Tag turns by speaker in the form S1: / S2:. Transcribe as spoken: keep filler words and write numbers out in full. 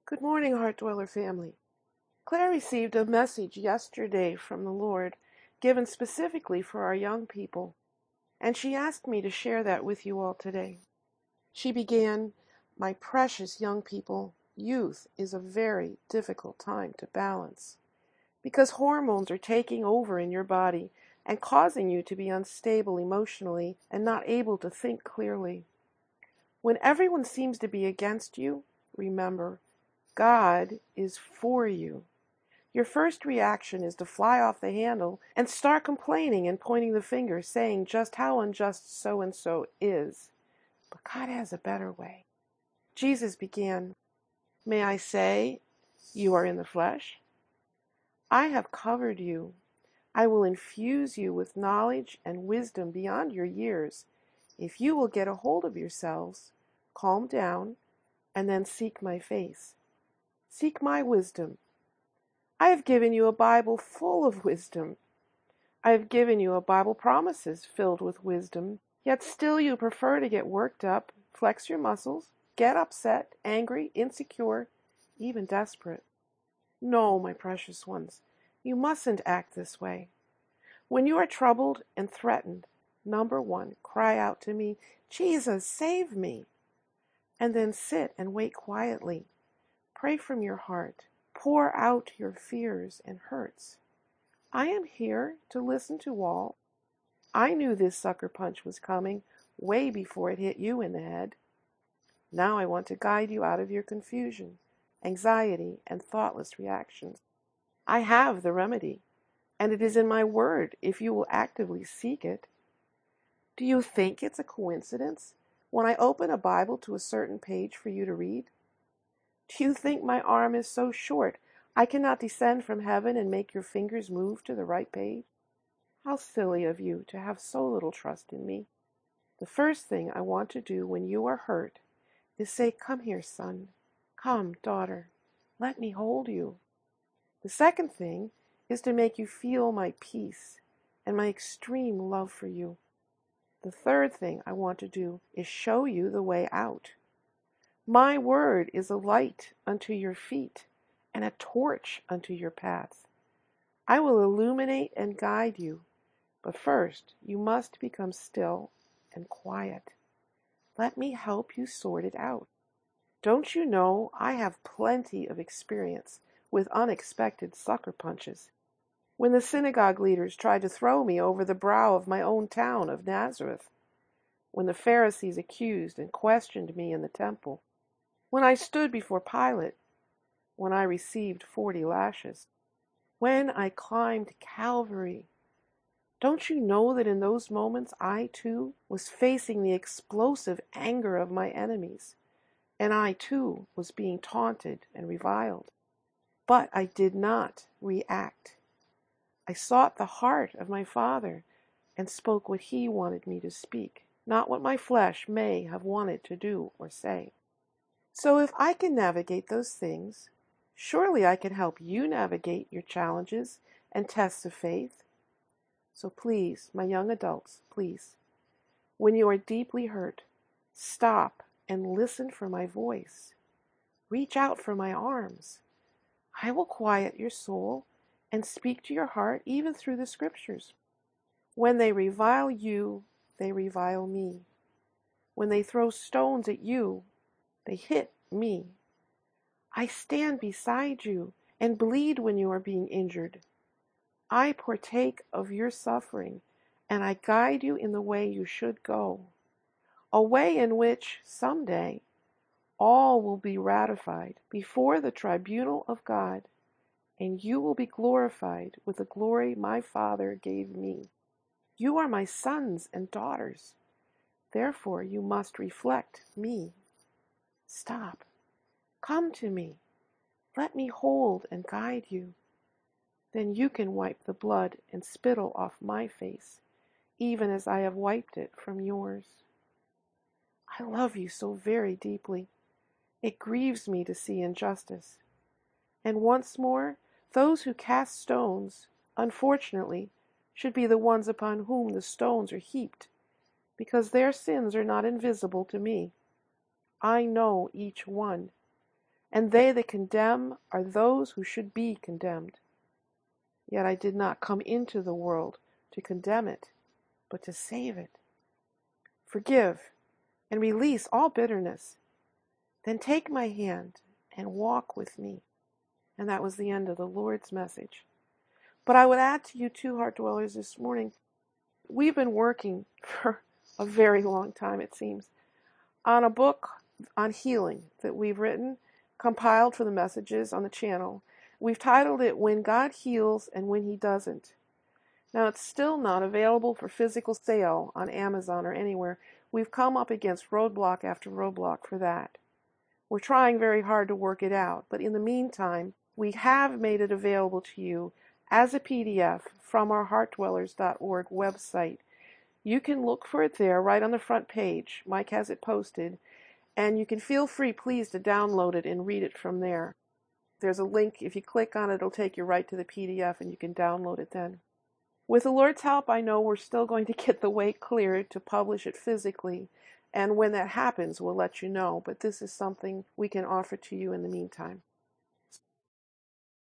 S1: Good morning, Heart Dweller family. Claire received a message yesterday from the Lord, given specifically for our young people, and she asked me to share that with you all today. She began, "My precious young people, youth is a very difficult time to balance, because hormones are taking over in your body and causing you to be unstable emotionally and not able to think clearly. When everyone seems to be against you, remember, God is for you. Your first reaction is to fly off the handle and start complaining and pointing the finger, saying just how unjust so and so is. But God has a better way. Jesus began, "May I say, you are in the flesh? I have covered you. I will infuse you with knowledge and wisdom beyond your years, if you will get a hold of yourselves, calm down, and then seek my face. Seek my wisdom. I have given you a Bible full of wisdom. I have given you a Bible promises filled with wisdom, yet still you prefer to get worked up, flex your muscles, get upset, angry, insecure, even desperate. No, my precious ones, you mustn't act this way. When you are troubled and threatened, number one, cry out to me, 'Jesus, save me!' And then sit and wait quietly. Pray from your heart. Pour out your fears and hurts. I am here to listen to all. I knew this sucker punch was coming way before it hit you in the head. Now I want to guide you out of your confusion, anxiety, and thoughtless reactions. I have the remedy, and it is in my word if you will actively seek it. Do you think it's a coincidence when I open a Bible to a certain page for you to read? Do you think my arm is so short I cannot descend from heaven and make your fingers move to the right page? How silly of you to have so little trust in me. The first thing I want to do when you are hurt is say, 'Come here, son. Come, daughter. Let me hold you.' The second thing is to make you feel my peace and my extreme love for you. The third thing I want to do is show you the way out. My word is a light unto your feet and a torch unto your path. I will illuminate and guide you, but first you must become still and quiet. Let me help you sort it out. Don't you know I have plenty of experience with unexpected sucker punches? When the synagogue leaders tried to throw me over the brow of my own town of Nazareth, when the Pharisees accused and questioned me in the temple, when I stood before Pilate, when I received forty lashes, when I climbed Calvary. Don't you know that in those moments I, too, was facing the explosive anger of my enemies, and I, too, was being taunted and reviled? But I did not react. I sought the heart of my Father and spoke what He wanted me to speak, not what my flesh may have wanted to do or say. So if I can navigate those things, surely I can help you navigate your challenges and tests of faith. So please, my young adults, please, when you are deeply hurt, stop and listen for my voice. Reach out for my arms. I will quiet your soul and speak to your heart even through the scriptures. When they revile you, they revile me. When they throw stones at you, they hit me. I stand beside you and bleed when you are being injured. I partake of your suffering, and I guide you in the way you should go, a way in which, someday, all will be ratified before the tribunal of God, and you will be glorified with the glory my Father gave me. You are my sons and daughters. Therefore you must reflect me. Stop. Come to me. Let me hold and guide you. Then you can wipe the blood and spittle off my face, even as I have wiped it from yours. I love you so very deeply. It grieves me to see injustice. And once more, those who cast stones, unfortunately, should be the ones upon whom the stones are heaped, because their sins are not invisible to me. I know each one, And they that condemn are those who should be condemned. Yet I did not come into the world to condemn it, but to save it. Forgive and release all bitterness. Then take my hand and walk with me. And that was the end of the Lord's message. But I would add to you too, heart dwellers, this morning, we've been working for a very long time, it seems, on a book on healing that we've written, compiled for the messages on the channel. We've titled it When God Heals and When He Doesn't. Now, it's still not available for physical sale on Amazon or anywhere. We've come up against roadblock after roadblock for that. We're trying very hard to work it out, but in the meantime, we have made it available to you as a P D F from our heart dwellers dot org website. You can look for it there right on the front page. Mike has it posted, and you can feel free, please, to download it and read it from there. There's a link. If you click on it, it'll take you right to the P D F, and you can download it then. With the Lord's help, I know we're still going to get the way cleared to publish it physically, and when that happens, we'll let you know, but this is something we can offer to you in the meantime.